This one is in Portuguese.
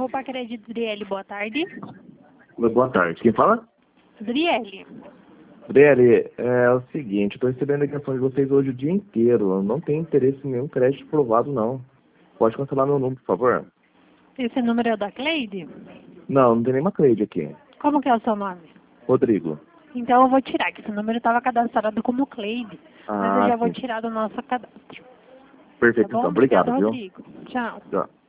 Roupa Crédito Driele, boa tarde. Boa tarde. Quem fala? Driele. Adriele, é o seguinte, estou recebendo a ligação de vocês hoje o dia inteiro. Eu não tenho interesse em nenhum crédito provado, não. Pode cancelar meu número, por favor? Esse número é o da Cleide? Não tem nenhuma Cleide aqui. Como que é o seu nome? Rodrigo. Então eu vou tirar, que esse número estava cadastrado como Cleide. Mas eu já vou Sim. tirar do nosso cadastro. Perfeito, Tá bom? então. Obrigado, Obrigada, viu? Rodrigo. Tchau. Tchau.